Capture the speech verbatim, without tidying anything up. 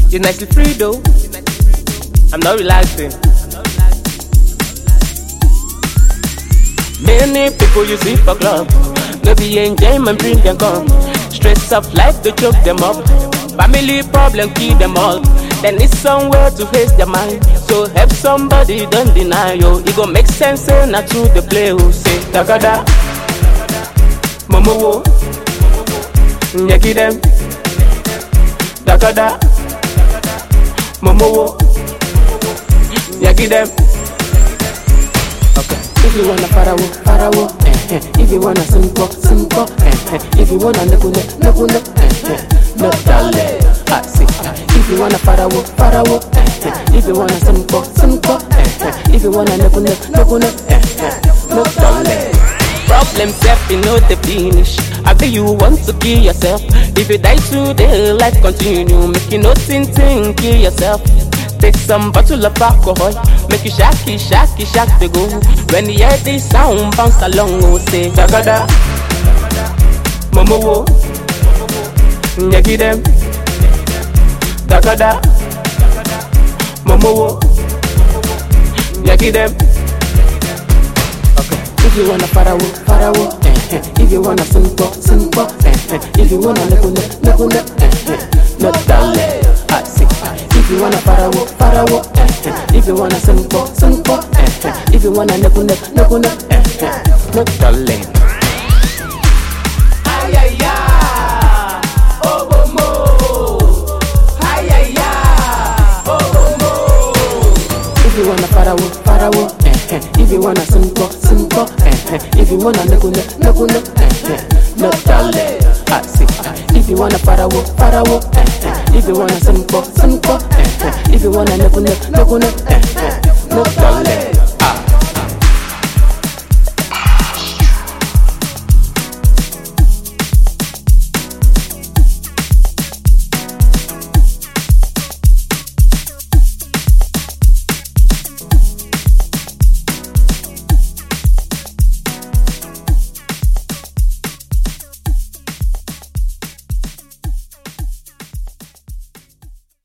You're nicely free though. I'm not relaxing. Many people you see for club, no be enjoyment bring them come. Stress of life to choke them up. Family problem kill them all. They need somewhere to face their mind. So help somebody, don't deny yo. It gon' make sense, say not to the play who say Takada Momo wo Nyeki them Takada Momo wo Nyeki them. Okay. If you wanna parawo, parawo, eh, eh. If you wanna simple, simple, eh, eh. If you wanna nekune, nekune, eh, eh. No darling, I see. If you wanna parawo, parawo, eh, eh. If you wanna simple, simple, eh, eh. If you wanna nekune, nekune, eh, eh. No darling. Problem self, you know the finish. I bet you want to kill yourself. If you die today, life continue. Make you no think, think, kill yourself. Take some bottle of alcohol, make you shaky, shaky, shack to go. When you hear this sound, bounce along, oh, say Takada Momo wo Nyeki them Takada Momo wo Nyeki them. Okay. If you wanna parawo, parawo, eh, eh. If you wanna simple, simple, eh, eh. If you wanna nekune, nekune, eh, eh. No darling, I see. If you wanna parawo, parawo, eh, eh. If you wanna simple, simple, eh, eh. If you wanna nekune, nekune, eh, eh. No darling. Ayaya, obomo. Ayaya, obomo. If you wanna parawo, parawo, eh, eh. If you wanna simple, simple, eh, eh. If you wanna nekune, nekune, eh, eh. No darling, I see. If you wanna parawo, parawo, eh, eh. If you wanna simple, simple, eh, eh. If you wanna nekune, nekune, eh, eh.